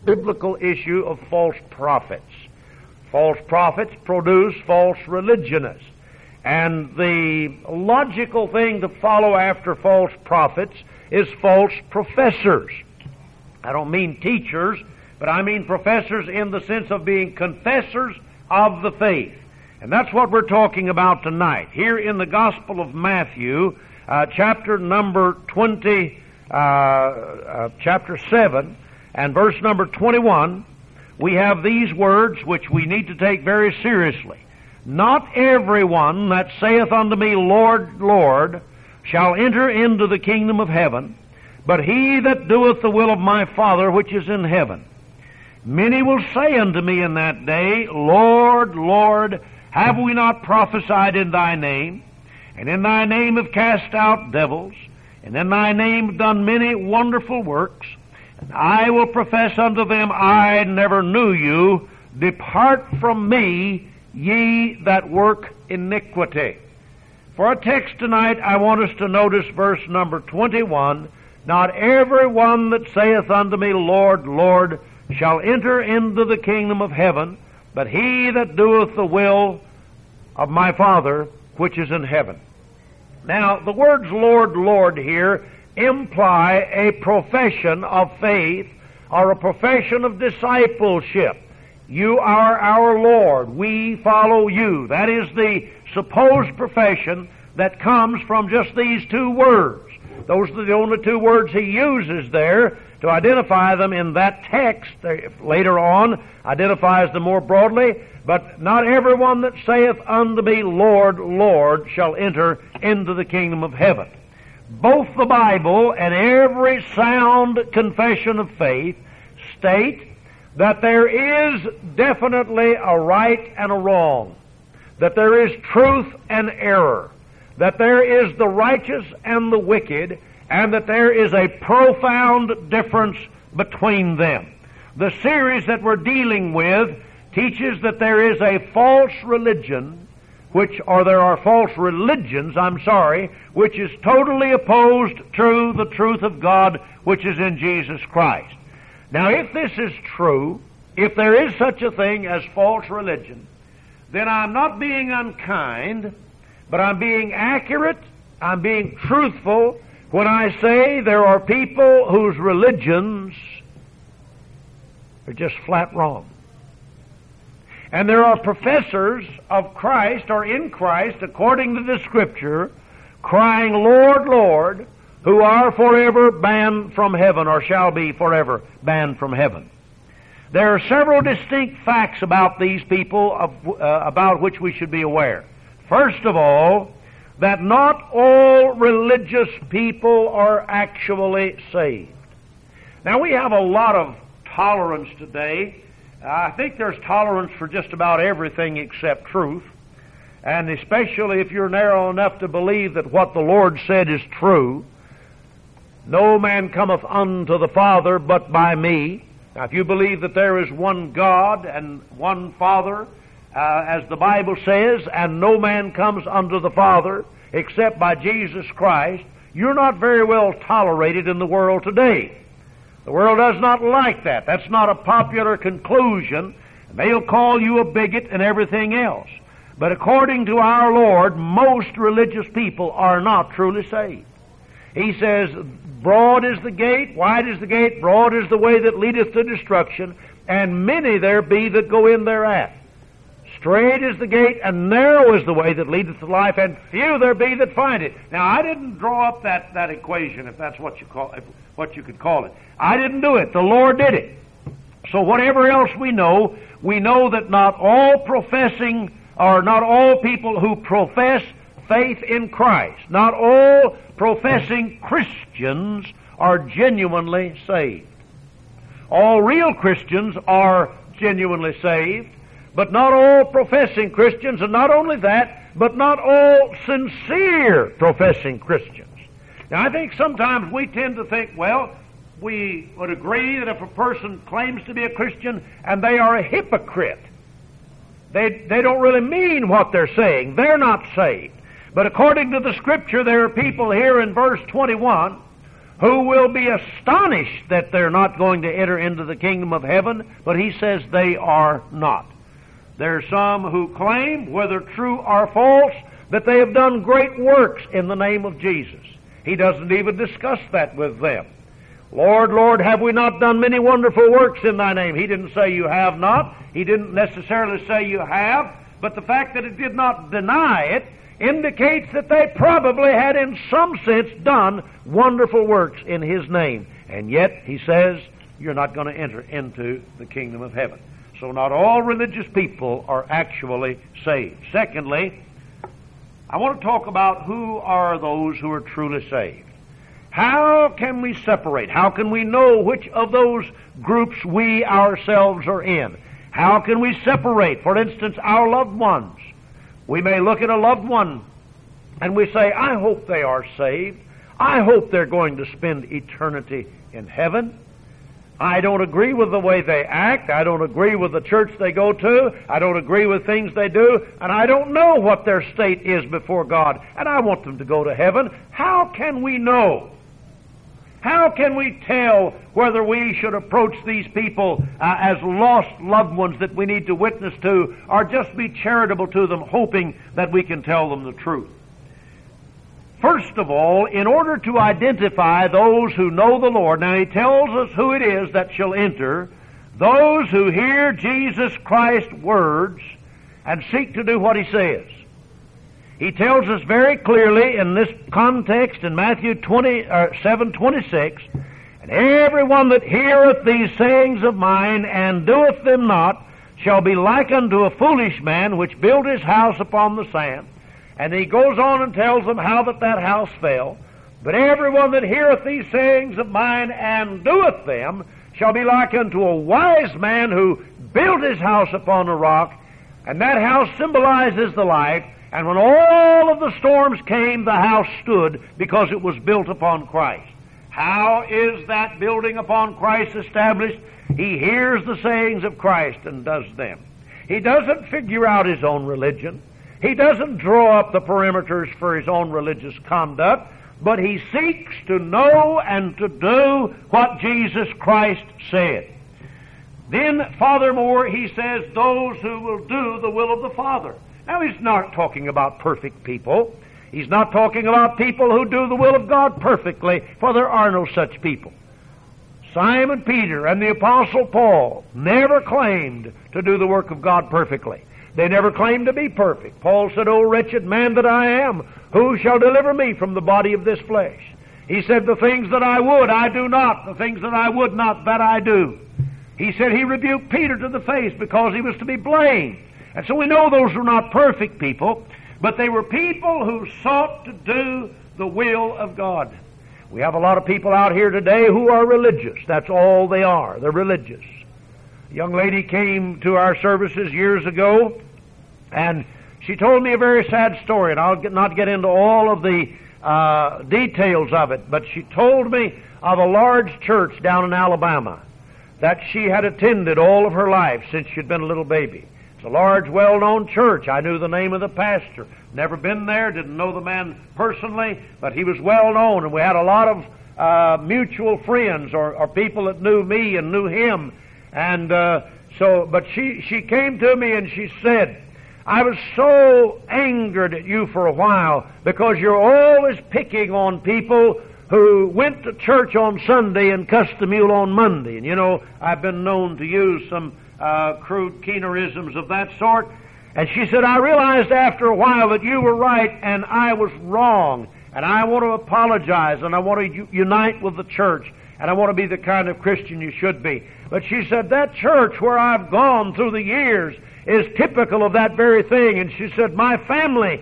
biblical issue of false prophets. False prophets produce false religionists. And the logical thing to follow after false prophets is false professors. I don't mean teachers, but I mean professors in the sense of being confessors of the faith. And that's what we're talking about tonight. Here in the Gospel of Matthew, chapter number 20, chapter 7, and verse number 21, we have these words which we need to take very seriously. Not everyone that saith unto me, Lord, Lord, shall enter into the kingdom of heaven, but he that doeth the will of my Father which is in heaven. Many will say unto me in that day, Lord, Lord, have we not prophesied in thy name? And in thy name have cast out devils, and in thy name have done many wonderful works. And I will profess unto them, I never knew you. Depart from me, ye that work iniquity. For a text tonight, I want us to notice verse number 21. Not every one that saith unto me, Lord, Lord, shall enter into the kingdom of heaven, but he that doeth the will of my Father which is in heaven. Now, the words Lord, Lord here imply a profession of faith or a profession of discipleship. You are our Lord. We follow you. That is the supposed profession that comes from just these two words. Those are the only two words he uses there to identify them in that text. Later on, identifies them more broadly. But not everyone that saith unto me, Lord, Lord, shall enter into the kingdom of heaven. Both the Bible and every sound confession of faith state that there is definitely a right and a wrong, that there is truth and error, that there is the righteous and the wicked, and that there is a profound difference between them. The series that we're dealing with teaches that there is a false religion, there are false religions, which is totally opposed to the truth of God, which is in Jesus Christ. Now, if this is true, if there is such a thing as false religion, then I'm not being unkind, but I'm being accurate, I'm being truthful when I say there are people whose religions are just flat wrong. And there are professors of Christ or in Christ, according to the Scripture, crying, Lord, Lord, who are forever banned from heaven or shall be forever banned from heaven. There are several distinct facts about these people about which we should be aware. First of all, that not all religious people are actually saved. Now, we have a lot of tolerance today. I think there's tolerance for just about everything except truth, and especially if you're narrow enough to believe that what the Lord said is true. No man cometh unto the Father but by me. Now, if you believe that there is one God and one Father, as the Bible says, and no man comes unto the Father except by Jesus Christ, you're not very well tolerated in the world today. The world does not like that. That's not a popular conclusion. They'll call you a bigot and everything else. But according to our Lord, most religious people are not truly saved. He says, broad is the gate, wide is the gate, broad is the way that leadeth to destruction, and many there be that go in thereat. Straight is the gate, and narrow is the way that leadeth to life, and few there be that find it. Now, I didn't draw up that equation, if that's what you could call it. I didn't do it. The Lord did it. So whatever else we know that not all people who profess faith in Christ, not all professing Christians are genuinely saved. All real Christians are genuinely saved, but not all professing Christians, and not only that, but not all sincere professing Christians. Now, I think sometimes we tend to think, well, we would agree that if a person claims to be a Christian and they are a hypocrite, they don't really mean what they're saying. They're not saved. But according to the Scripture, there are people here in verse 21 who will be astonished that they're not going to enter into the kingdom of heaven, but he says they are not. There are some who claim, whether true or false, that they have done great works in the name of Jesus. He doesn't even discuss that with them. Lord, Lord, have we not done many wonderful works in thy name? He didn't say you have not. He didn't necessarily say you have, but the fact that it did not deny it indicates that they probably had in some sense done wonderful works in his name. And yet, he says, you're not going to enter into the kingdom of heaven. So not all religious people are actually saved. Secondly, I want to talk about who are those who are truly saved. How can we separate? How can we know which of those groups we ourselves are in? How can we separate, for instance, our loved ones? We may look at a loved one and we say, I hope they are saved. I hope they're going to spend eternity in heaven. I don't agree with the way they act. I don't agree with the church they go to. I don't agree with things they do. And I don't know what their state is before God. And I want them to go to heaven. How can we know? How can we tell whether we should approach these people as lost loved ones that we need to witness to, or just be charitable to them, hoping that we can tell them the truth? First of all, in order to identify those who know the Lord, now he tells us who it is that shall enter, those who hear Jesus Christ's words and seek to do what he says. He tells us very clearly in this context in Matthew 7:26, and everyone that heareth these sayings of mine and doeth them not shall be like unto a foolish man which built his house upon the sand. And he goes on and tells them how that house fell. But everyone that heareth these sayings of mine and doeth them shall be like unto a wise man who built his house upon a rock. And that house symbolizes the life. And when all of the storms came, the house stood because it was built upon Christ. How is that building upon Christ established? He hears the sayings of Christ and does them. He doesn't figure out his own religion. He doesn't draw up the perimeters for his own religious conduct, but he seeks to know and to do what Jesus Christ said. Then, furthermore, he says, those who will do the will of the Father. Now, he's not talking about perfect people. He's not talking about people who do the will of God perfectly, for there are no such people. Simon Peter and the Apostle Paul never claimed to do the work of God perfectly. They never claimed to be perfect. Paul said, O wretched man that I am, who shall deliver me from the body of this flesh? He said, the things that I would, I do not. The things that I would not, that I do. He said he rebuked Peter to the face because he was to be blamed. And so we know those were not perfect people, but they were people who sought to do the will of God. We have a lot of people out here today who are religious. That's all they are. They're religious. A young lady came to our services years ago, and she told me a very sad story, and I'll not get into all of the details of it, but she told me of a large church down in Alabama that she had attended all of her life since she'd been a little baby. It's a large, well-known church. I knew the name of the pastor. Never been there, didn't know the man personally, but he was well-known, and we had a lot of mutual friends or people that knew me and knew him. And but she came to me and she said, I was so angered at you for a while because you're always picking on people who went to church on Sunday and cussed the mule on Monday. And you know, I've been known to use some crude Keenerisms of that sort. And she said, I realized after a while that you were right and I was wrong. And I want to apologize and I want to unite with the church. And I want to be the kind of Christian you should be. But she said, that church where I've gone through the years is typical of that very thing. And she said, my family,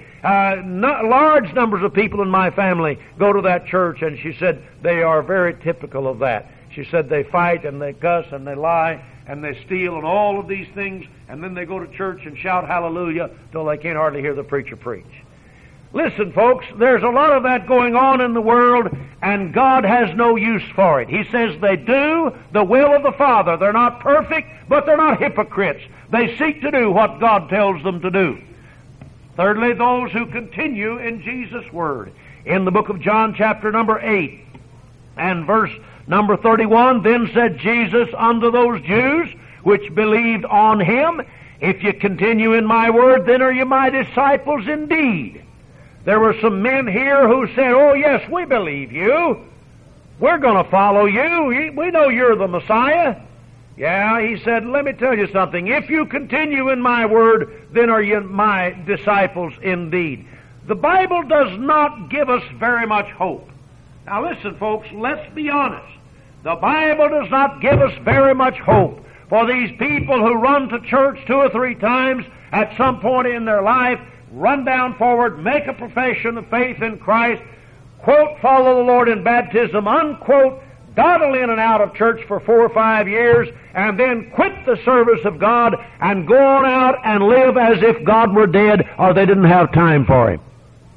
large numbers of people in my family go to that church. And she said, they are very typical of that. She said, they fight and they cuss and they lie and they steal and all of these things. And then they go to church and shout hallelujah till they can't hardly hear the preacher preach. Listen, folks, there's a lot of that going on in the world, and God has no use for it. He says they do the will of the Father. They're not perfect, but they're not hypocrites. They seek to do what God tells them to do. Thirdly, those who continue in Jesus' Word. In the book of John, chapter number 8, And verse number 31, then said Jesus unto those Jews which believed on him, if you continue in my word, then are you my disciples indeed. There were some men here who said, oh yes, we believe you. We're going to follow you. We know you're the Messiah. Yeah, he said, let me tell you something. If you continue in my word, then are you my disciples indeed. The Bible does not give us very much hope. Now listen, folks, let's be honest. The Bible does not give us very much hope for these people who run to church 2 or 3 times at some point in their life, run down forward, make a profession of faith in Christ, quote, follow the Lord in baptism, unquote, dawdle in and out of church for 4 or 5 years, and then quit the service of God and go on out and live as if God were dead or they didn't have time for Him.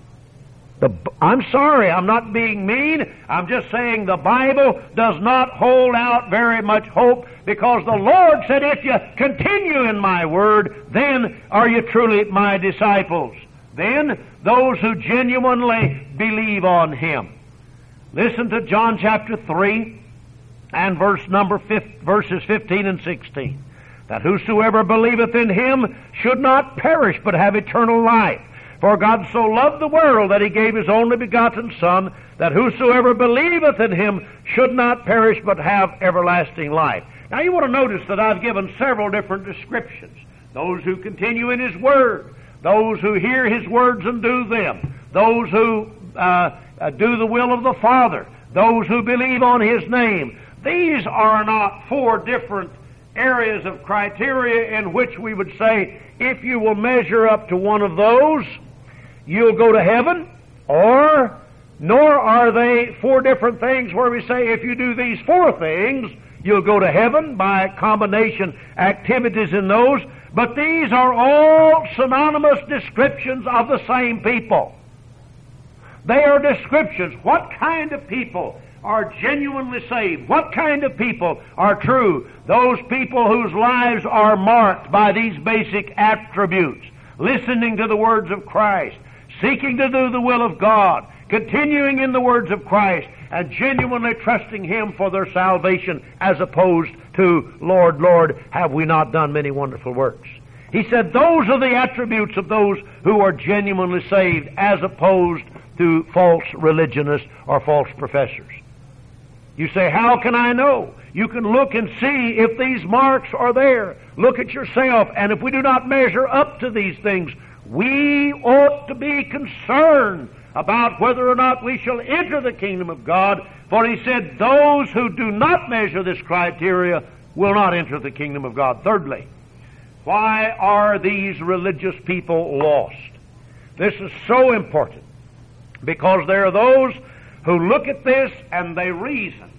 I'm sorry, I'm not being mean. I'm just saying the Bible does not hold out very much hope, because the Lord said, if you continue in my word, then are you truly my disciples. Then those who genuinely believe on Him. Listen to John chapter 3 and verses 15 and 16. That whosoever believeth in Him should not perish, but have eternal life. For God so loved the world that He gave His only begotten Son, that whosoever believeth in Him should not perish, but have everlasting life. Now you want to notice that I've given several different descriptions. Those who continue in His Word, those who hear His words and do them, those who do the will of the Father, those who believe on His name. These are not 4 different areas of criteria in which we would say, if you will measure up to one of those, you'll go to heaven, nor are they 4 different things where we say, if you do these 4 things, you'll go to heaven by combination activities in those. But these are all synonymous descriptions of the same people. They are descriptions. What kind of people are genuinely saved? What kind of people are true? Those people whose lives are marked by these basic attributes. Listening to the words of Christ, seeking to do the will of God, continuing in the words of Christ, and genuinely trusting Him for their salvation, as opposed to, Lord, Lord, have we not done many wonderful works? He said those are the attributes of those who are genuinely saved, as opposed to false religionists or false professors. You say, how can I know? You can look and see if these marks are there. Look at yourself, and if we do not measure up to these things, we ought to be concerned about whether or not we shall enter the kingdom of God. For He said, those who do not measure this criteria will not enter the kingdom of God. Thirdly, why are these religious people lost? This is so important, because there are those who look at this and they reason.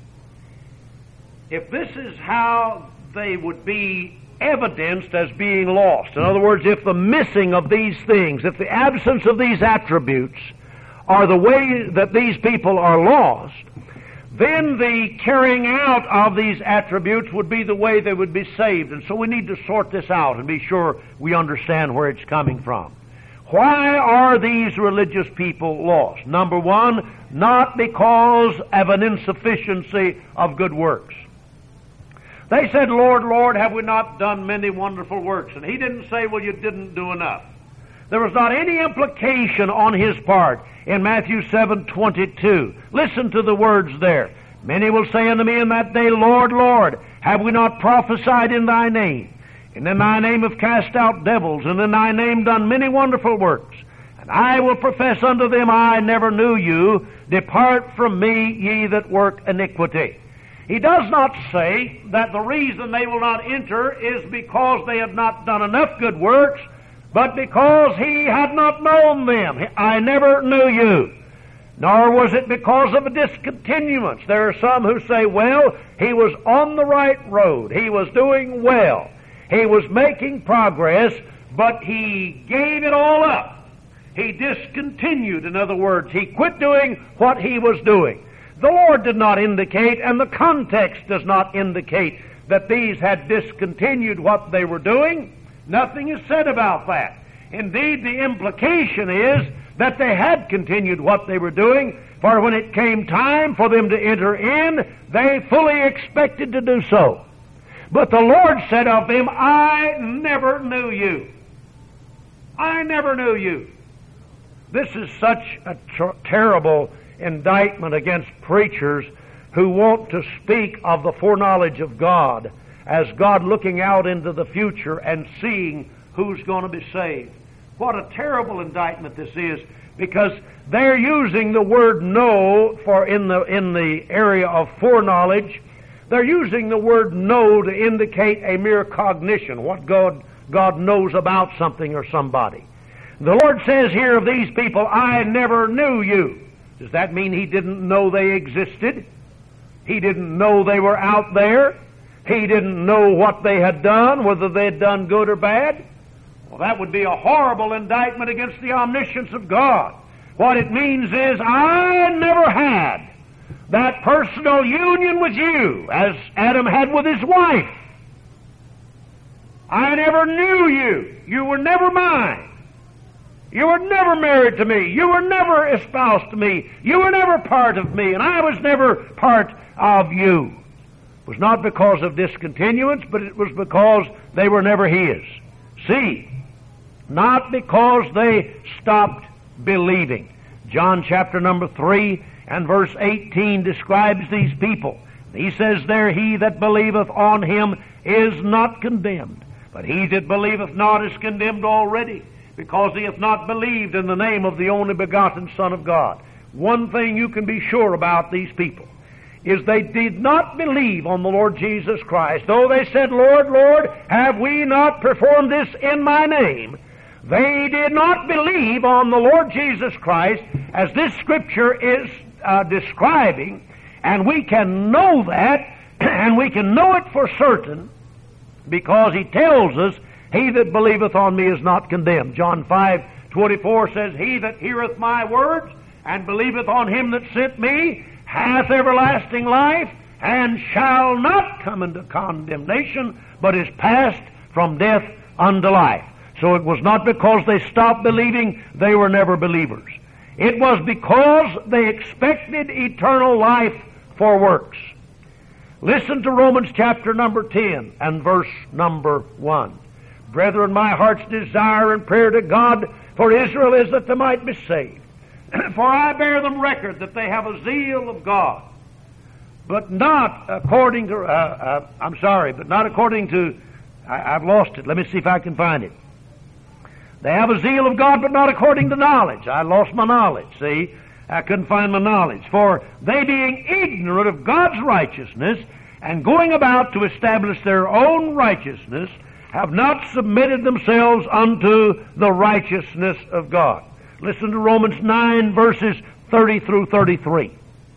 If this is how they would be evidenced as being lost, in other words, if the missing of these things, if the absence of these attributes are the way that these people are lost, then the carrying out of these attributes would be the way they would be saved. And so we need to sort this out and be sure we understand where it's coming from. Why are these religious people lost? Number one, not because of an insufficiency of good works. They said, Lord, Lord, have we not done many wonderful works? And He didn't say, well, you didn't do enough. There was not any implication on His part in Matthew 7:22. Listen to the words there. Many will say unto me in that day, Lord, Lord, have we not prophesied in Thy name? And in Thy name have cast out devils, and in Thy name done many wonderful works. And I will profess unto them, I never knew you. Depart from me, ye that work iniquity. He does not say that the reason they will not enter is because they have not done enough good works, but because He had not known them. I never knew you. Nor was it because of a discontinuance. There are some who say, well, he was on the right road. He was doing well. He was making progress, but he gave it all up. He discontinued. In other words, he quit doing what he was doing. The Lord did not indicate, and the context does not indicate, that these had discontinued what they were doing. Nothing is said about that. Indeed, the implication is that they had continued what they were doing, for when it came time for them to enter in, they fully expected to do so. But the Lord said of them, I never knew you. I never knew you. This is such a terrible indictment against preachers who want to speak of the foreknowledge of God as God looking out into the future and seeing who's going to be saved. What a terrible indictment this is, because they're using the word know for in the area of foreknowledge. They're using the word know to indicate a mere cognition, what God knows about something or somebody. The Lord says here of these people, I never knew you. Does that mean He didn't know they existed? He didn't know they were out there? He didn't know what they had done, whether they had done good or bad? Well, that would be a horrible indictment against the omniscience of God. What it means is, I never had that personal union with you as Adam had with his wife. I never knew you. You were never mine. You were never married to me. You were never espoused to me. You were never part of me, and I was never part of you. It was not because of discontinuance, but it was because they were never His. See, not because they stopped believing. John chapter number 3 and verse 18 describes these people. He says there, He that believeth on Him is not condemned, but he that believeth not is condemned already, because he hath not believed in the name of the only begotten Son of God. One thing you can be sure about these people is they did not believe on the Lord Jesus Christ. Though they said, Lord, Lord, have we not performed this in my name? They did not believe on the Lord Jesus Christ, as this Scripture is describing, and we can know that, and we can know it for certain, because He tells us, He that believeth on me is not condemned. John 5:24 says, He that heareth my words and believeth on Him that sent me hath everlasting life, and shall not come into condemnation, but is passed from death unto life. So it was not because they stopped believing, they were never believers. It was because they expected eternal life for works. Listen to Romans chapter number 10 and verse number 1. Brethren, my heart's desire and prayer to God for Israel is that they might be saved. For I bear them record that they have a zeal of God, but not according to, I've lost it. Let me see if I can find it. They have a zeal of God, but not according to knowledge. I lost my knowledge, see? I couldn't find my knowledge. For they being ignorant of God's righteousness, and going about to establish their own righteousness, have not submitted themselves unto the righteousness of God. Listen to Romans 9, verses 30 through 33.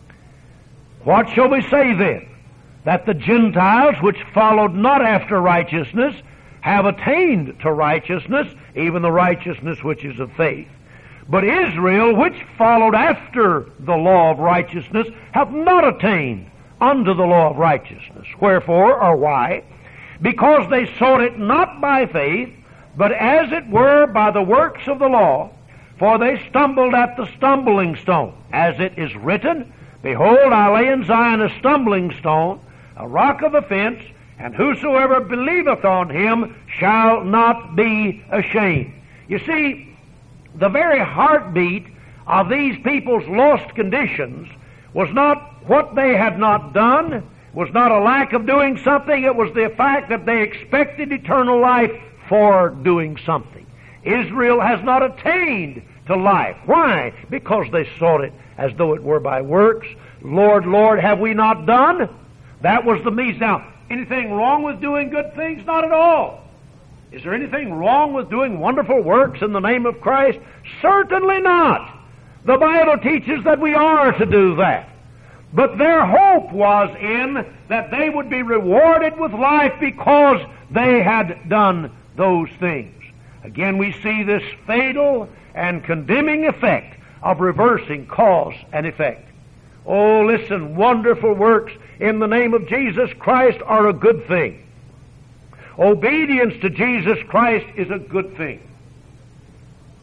What shall we say then? That the Gentiles, which followed not after righteousness, have attained to righteousness, even the righteousness which is of faith. But Israel, which followed after the law of righteousness, hath not attained unto the law of righteousness. Wherefore, or why? Because they sought it not by faith, but as it were by the works of the law. For they stumbled at the stumbling stone. As it is written, Behold, I lay in Zion a stumbling stone, a rock of offense, and whosoever believeth on Him shall not be ashamed. You see, the very heartbeat of these people's lost conditions was not what they had not done, was not a lack of doing something, it was the fact that they expected eternal life for doing something. Israel has not attained to life. Why? Because they sought it as though it were by works. Lord, Lord, have we not done? That was the means. Now, anything wrong with doing good things? Not at all. Is there anything wrong with doing wonderful works in the name of Christ? Certainly not. The Bible teaches that we are to do that. But their hope was in that they would be rewarded with life because they had done those things. Again, we see this fatal and condemning effect of reversing cause and effect. Oh, listen, wonderful works in the name of Jesus Christ are a good thing. Obedience to Jesus Christ is a good thing.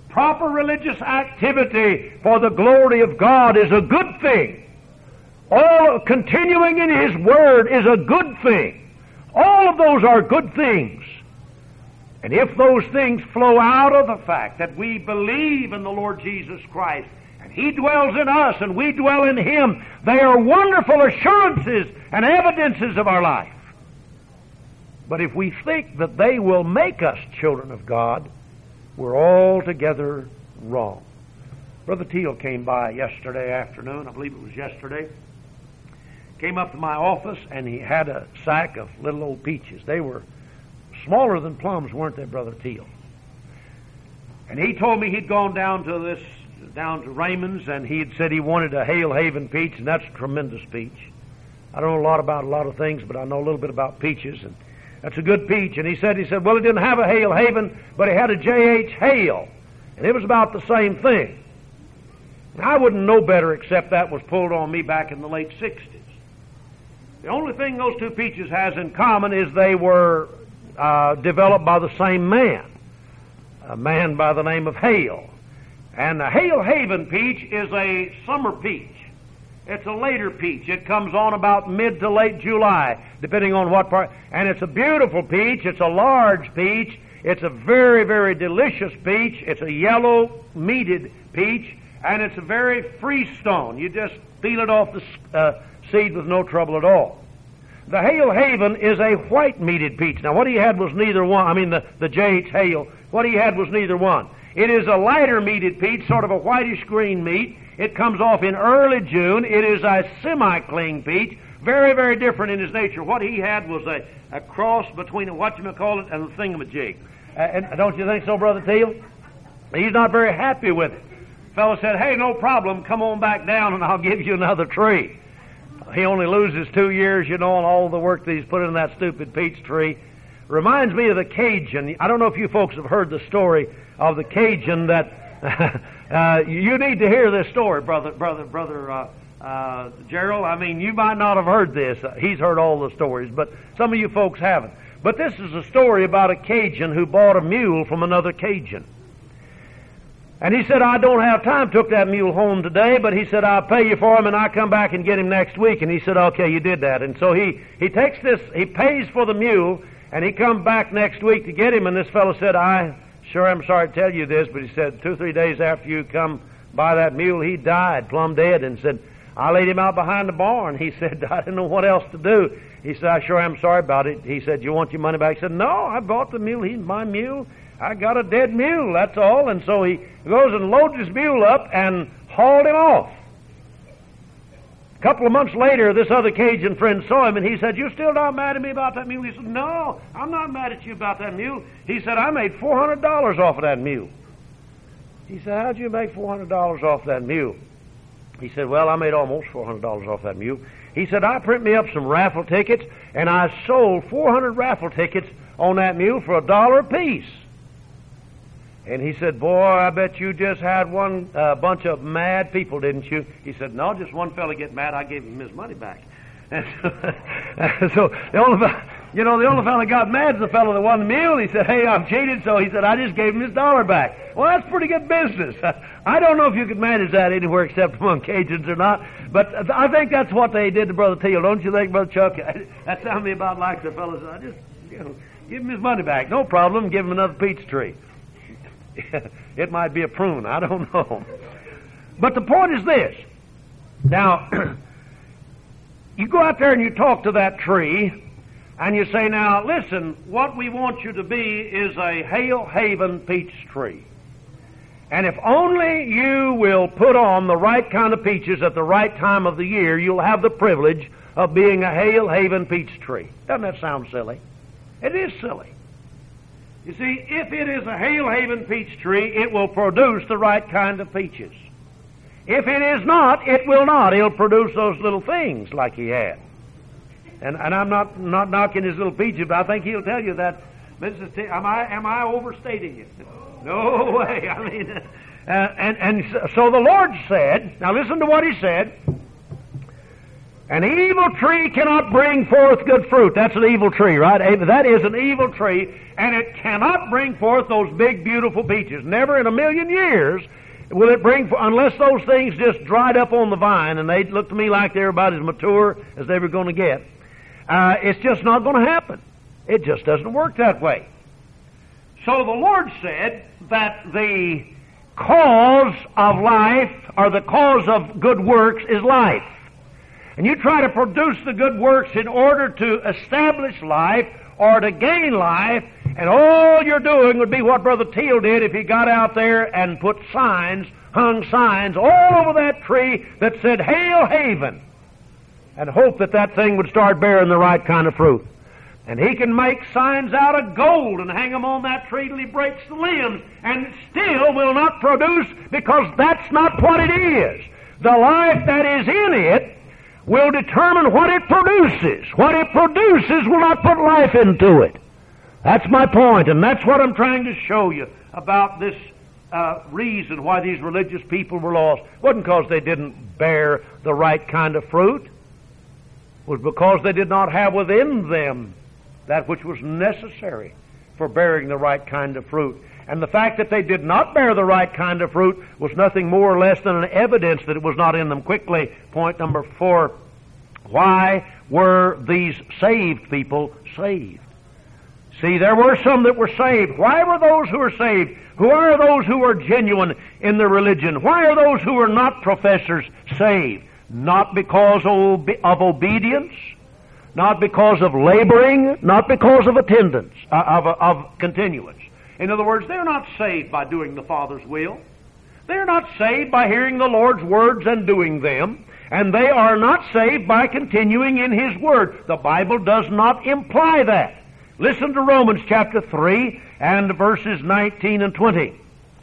Proper religious activity for the glory of God is a good thing. All continuing in His Word is a good thing. All of those are good things. And if those things flow out of the fact that we believe in the Lord Jesus Christ, and He dwells in us and we dwell in Him, they are wonderful assurances and evidences of our life. But if we think that they will make us children of God, we're altogether wrong. Brother Teal came by yesterday afternoon, I believe it was yesterday, came up to my office, and he had a sack of little old peaches. They were smaller than plums, weren't they, Brother Teal? And he told me he'd gone down to Raymond's, and he had said he wanted a Hale Haven peach, and that's a tremendous peach. I don't know a lot about a lot of things, but I know a little bit about peaches, and that's a good peach. And he said, well, he didn't have a Hale Haven, but he had a J.H. Hale, and it was about the same thing. And I wouldn't know better except that was pulled on me back in the late 60s. The only thing those two peaches has in common is they were developed by the same man, a man by the name of Hale. And the Hale Haven peach is a summer peach. It's a later peach. It comes on about mid to late July, depending on what part. And it's a beautiful peach. It's a large peach. It's a very, very delicious peach. It's a yellow, meated peach, and it's a very freestone. You just peel it off the seed with no trouble at all. The Hale Haven is a white meated peach. Now, what he had was neither one. I mean, the J.H. Hale, what he had was neither one. It is a lighter meated peach, sort of a whitish green meat. It comes off in early June. It is a semi-cling peach, very, very different in its nature. What he had was a cross between a whatchamacallit and a thingamajig. And don't you think so, Brother Teal? He's not very happy with it. The fellow said, hey, no problem, come on back down and I'll give you another tree. He only loses 2 years, you know, on all the work that he's put in that stupid peach tree. Reminds me of the Cajun. I don't know if you folks have heard the story of the Cajun that you need to hear this story, brother Gerald. I mean, you might not have heard this. He's heard all the stories, but some of you folks haven't. But this is a story about a Cajun who bought a mule from another Cajun. And he said, I don't have time, took that mule home today, but he said, I'll pay you for him and I'll come back and get him next week. And he said, okay, you did that. And so he takes this, he pays for the mule, and he comes back next week to get him, and this fellow said, I'm sorry to tell you this, but he said 2 or 3 days after you come by that mule, he died, plumb dead, and said, I laid him out behind the barn. He said, I didn't know what else to do. He said, I sure am sorry about it. He said, you want your money back? He said, no, I bought the mule. He's my mule. I got a dead mule, that's all. And so he goes and loads his mule up and hauled him off. A couple of months later, this other Cajun friend saw him, and he said, you still not mad at me about that mule? He said, no, I'm not mad at you about that mule. He said, I made $400 off of that mule. He said, how'd you make $400 off that mule? He said, well, I made almost $400 off that mule. He said, I print me up some raffle tickets, and I sold 400 raffle tickets on that mule for $1 apiece. And he said, boy, I bet you just had one bunch of mad people, didn't you? He said, no, just one fella get mad. I gave him his money back. And so the only fella got mad is the fellow that won the mule. He said, hey, I'm cheated. So he said, I just gave him his $1 back. Well, that's pretty good business. I don't know if you could manage that anywhere except among Cajuns or not, but I think that's what they did to Brother Teal. Don't you think, Brother Chuck? That sounded me about like the fellow said, I just, give him his money back. No problem. Give him another peach tree. It might be a prune. I don't know. But the point is this. Now, you go out there and you talk to that tree, and you say, now, listen, what we want you to be is a Hale Haven peach tree. And if only you will put on the right kind of peaches at the right time of the year, you'll have the privilege of being a Hale Haven peach tree. Doesn't that sound silly? It is silly. You see, if it is a Hale Haven peach tree, it will produce the right kind of peaches. If it is not, it will not. It'll produce those little things like he had. And I'm not knocking his little peaches, but I think he'll tell you that. Mrs. T, am I overstating it? No way. I mean, so the Lord said. Now listen to what He said. An evil tree cannot bring forth good fruit. That's an evil tree, right? That is an evil tree, and it cannot bring forth those big, beautiful peaches. Never in a million years will it bring, unless those things just dried up on the vine, and they looked to me like they were about as mature as they were going to get. It's just not going to happen. It just doesn't work that way. So the Lord said that the cause of life, or the cause of good works, is life. And you try to produce the good works in order to establish life or to gain life, and all you're doing would be what Brother Teal did if he got out there and put signs, hung signs all over that tree that said, Hail Haven, and hope that that thing would start bearing the right kind of fruit. And he can make signs out of gold and hang them on that tree till he breaks the limbs, and it still will not produce, because that's not what it is. The life that is in it will determine what it produces. What it produces will not put life into it. That's my point, and that's what I'm trying to show you about this reason why these religious people were lost. It wasn't because they didn't bear the right kind of fruit. It was because they did not have within them that which was necessary for bearing the right kind of fruit. And the fact that they did not bear the right kind of fruit was nothing more or less than an evidence that it was not in them. Quickly, point number 4. Why were these saved people saved? See, there were some that were saved. Why were those who were saved? Who are those who are genuine in their religion? Why are those who are not professors saved? Not because of obedience, not because of laboring, not because of attendance, of continuance. In other words, they're not saved by doing the Father's will. They're not saved by hearing the Lord's words and doing them. And they are not saved by continuing in His Word. The Bible does not imply that. Listen to Romans chapter 3 and verses 19 and 20.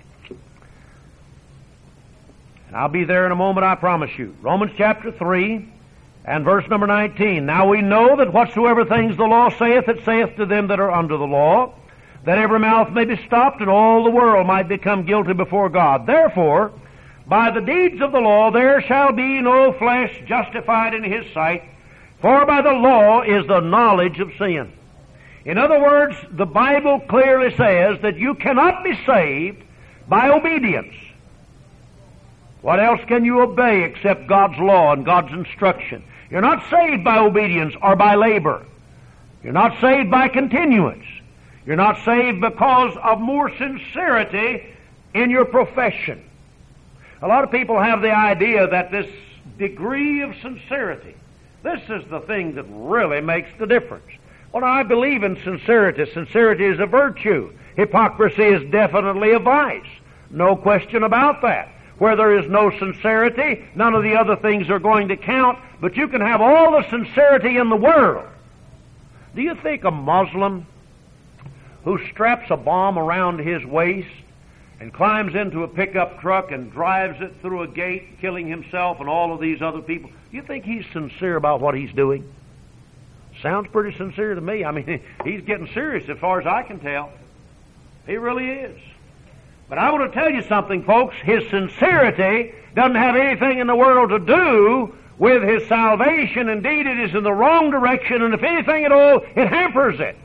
And I'll be there in a moment, I promise you. Romans chapter 3 and verse number 19. Now we know that whatsoever things the law saith, it saith to them that are under the law, that every mouth may be stopped, and all the world might become guilty before God. Therefore, by the deeds of the law there shall be no flesh justified in His sight, for by the law is the knowledge of sin. In other words, the Bible clearly says that you cannot be saved by obedience. What else can you obey except God's law and God's instruction? You're not saved by obedience or by labor. You're not saved by continuance. You're not saved because of more sincerity in your profession. A lot of people have the idea that this degree of sincerity, this is the thing that really makes the difference. Well, I believe in sincerity. Sincerity is a virtue. Hypocrisy is definitely a vice. No question about that. Where there is no sincerity, none of the other things are going to count, but you can have all the sincerity in the world. Do you think a Muslim who straps a bomb around his waist and climbs into a pickup truck and drives it through a gate, killing himself and all of these other people, do you think he's sincere about what he's doing? Sounds pretty sincere to me. I mean, he's getting serious as far as I can tell. He really is. But I want to tell you something, folks. His sincerity doesn't have anything in the world to do with his salvation. Indeed, it is in the wrong direction, and if anything at all, it hampers it.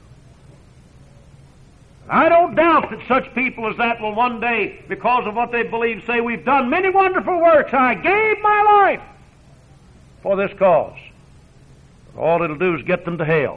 I don't doubt that such people as that will one day, because of what they believe, say, we've done many wonderful works. I gave my life for this cause. But all it'll do is get them to hell.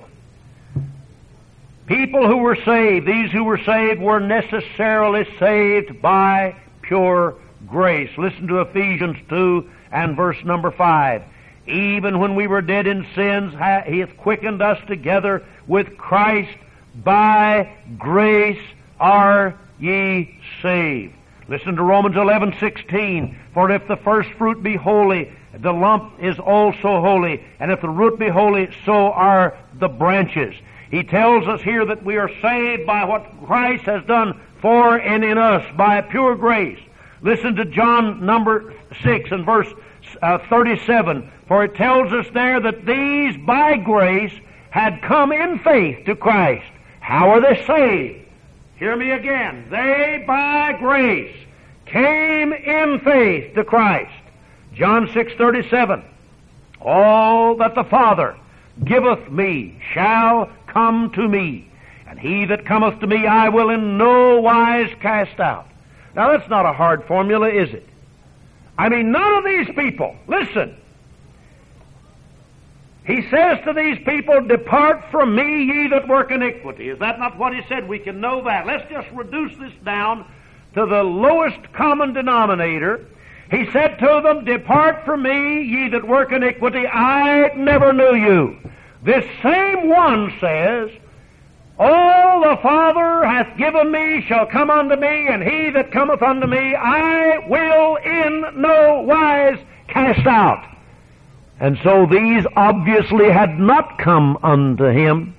People who were saved, these who were saved, were necessarily saved by pure grace. Listen to Ephesians 2 and verse number 5. Even when we were dead in sins, He hath quickened us together with Christ. By grace are ye saved. Listen to Romans 11:16. For if the first fruit be holy, the lump is also holy. And if the root be holy, so are the branches. He tells us here that we are saved by what Christ has done for and in us, by pure grace. Listen to John number 6 and verse 37. For it tells us there that these by grace had come in faith to Christ. How are they saved? Hear me again. They by grace came in faith to Christ. John 6:37. All that the Father giveth me shall come to me, and he that cometh to me I will in no wise cast out. Now that's not a hard formula, is it? I mean, none of these people, listen, he says to these people, depart from me, ye that work iniquity. Is that not what he said? We can know that. Let's just reduce this down to the lowest common denominator. He said to them, depart from me, ye that work iniquity, I never knew you. This same one says, all the Father hath given me shall come unto me, and he that cometh unto me I will in no wise cast out. And so these obviously had not come unto him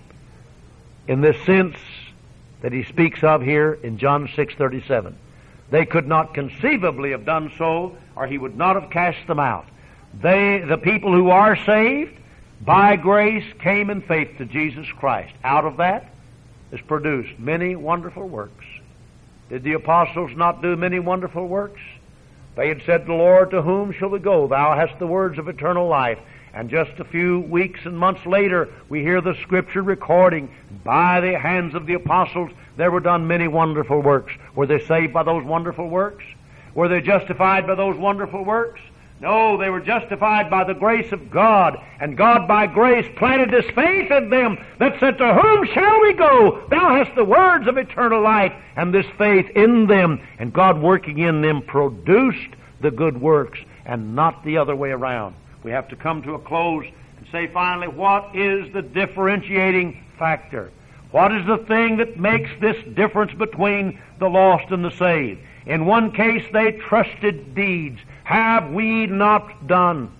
in this sense that he speaks of here in John 6:37. They could not conceivably have done so, or he would not have cast them out. The people who are saved by grace came in faith to Jesus Christ. Out of that is produced many wonderful works. Did the apostles not do many wonderful works? They had said to the Lord, to whom shall we go? Thou hast the words of eternal life. And just a few weeks and months later, we hear the Scripture recording, by the hands of the apostles, there were done many wonderful works. Were they saved by those wonderful works? Were they justified by those wonderful works? No, they were justified by the grace of God. And God by grace planted His faith in them that said, to whom shall we go? Thou hast the words of eternal life. And this faith in them, and God working in them, produced the good works, and not the other way around. We have to come to a close and say finally, what is the differentiating factor? What is the thing that makes this difference between the lost and the saved? In one case, they trusted deeds. Have we not done?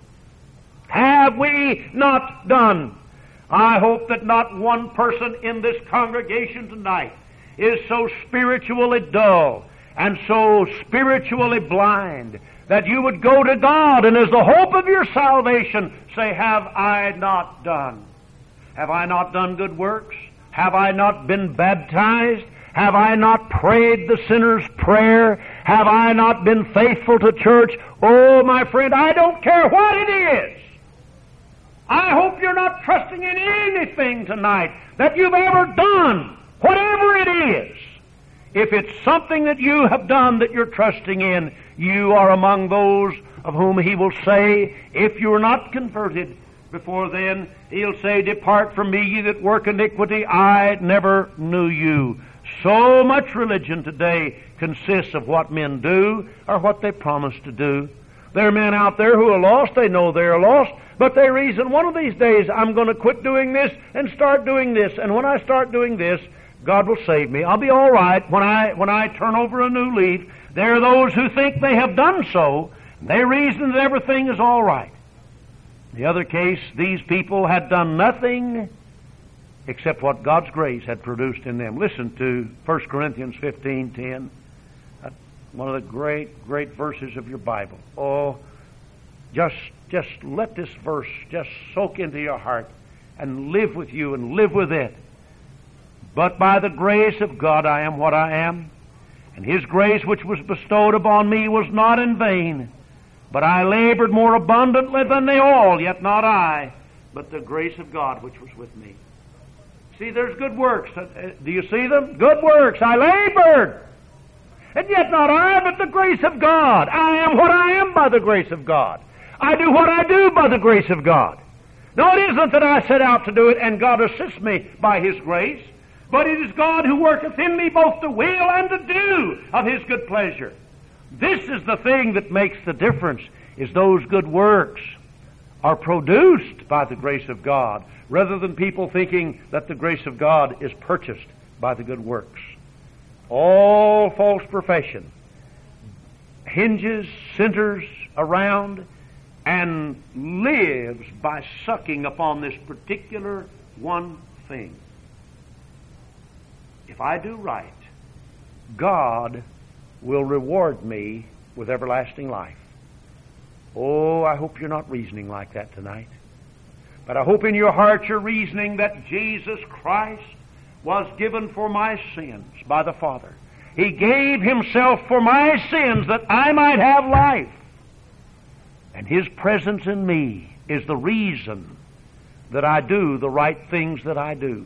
Have we not done? I hope that not one person in this congregation tonight is so spiritually dull and so spiritually blind that you would go to God and as the hope of your salvation say, have I not done? Have I not done good works? Have I not been baptized? Have I not prayed the sinner's prayer? Have I not been faithful to church? Oh, my friend, I don't care what it is. I hope you're not trusting in anything tonight that you've ever done, whatever it is. If it's something that you have done that you're trusting in, you are among those of whom He will say, if you're not converted before then, He'll say, depart from me, ye that work iniquity, I never knew you. So much religion today consists of what men do or what they promise to do. There are men out there who are lost. They know they are lost, but they reason, one of these days I'm going to quit doing this and start doing this. And when I start doing this, God will save me. I'll be all right when I turn over a new leaf. There are those who think they have done so. They reason that everything is all right. In the other case, these people had done nothing except what God's grace had produced in them. Listen to 1 Corinthians 15:10. One of the great, great verses of your Bible. Oh, just let this verse just soak into your heart and live with you and live with it. But by the grace of God I am what I am, and His grace which was bestowed upon me was not in vain. But I labored more abundantly than they all, yet not I, but the grace of God which was with me. See, there's good works. Do you see them? Good works. I labored. And yet not I, but the grace of God. I am what I am by the grace of God. I do what I do by the grace of God. No, it isn't that I set out to do it and God assists me by His grace, but it is God who worketh in me both to will and to do of His good pleasure. This is the thing that makes the difference, is those good works are produced by the grace of God, rather than people thinking that the grace of God is purchased by the good works. All false profession hinges, centers around, and lives by sucking upon this particular one thing. If I do right, God will reward me with everlasting life. Oh, I hope you're not reasoning like that tonight. But I hope in your heart you're reasoning that Jesus Christ was given for my sins by the Father. He gave Himself for my sins that I might have life. And His presence in me is the reason that I do the right things that I do.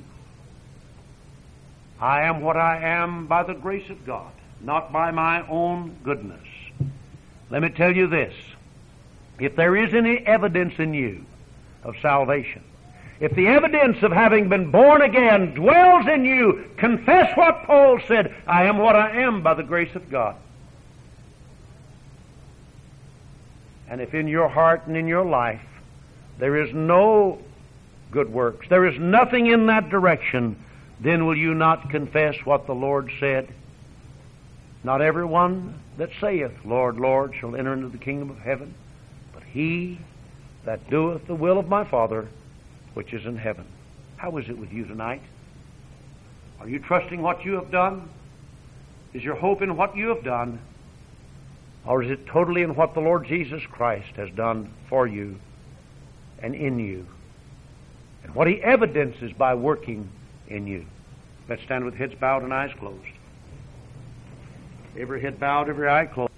I am what I am by the grace of God, not by my own goodness. Let me tell you this. If there is any evidence in you of salvation, if the evidence of having been born again dwells in you, confess what Paul said, I am what I am by the grace of God. And if in your heart and in your life there is no good works, there is nothing in that direction, then will you not confess what the Lord said? Not everyone that saith, Lord, Lord, shall enter into the kingdom of heaven, but he that doeth the will of my Father which is in heaven. How is it with you tonight? Are you trusting what you have done? Is your hope in what you have done? Or is it totally in what the Lord Jesus Christ has done for you and in you? And what He evidences by working in you. Let's stand with heads bowed and eyes closed. Every head bowed, every eye closed.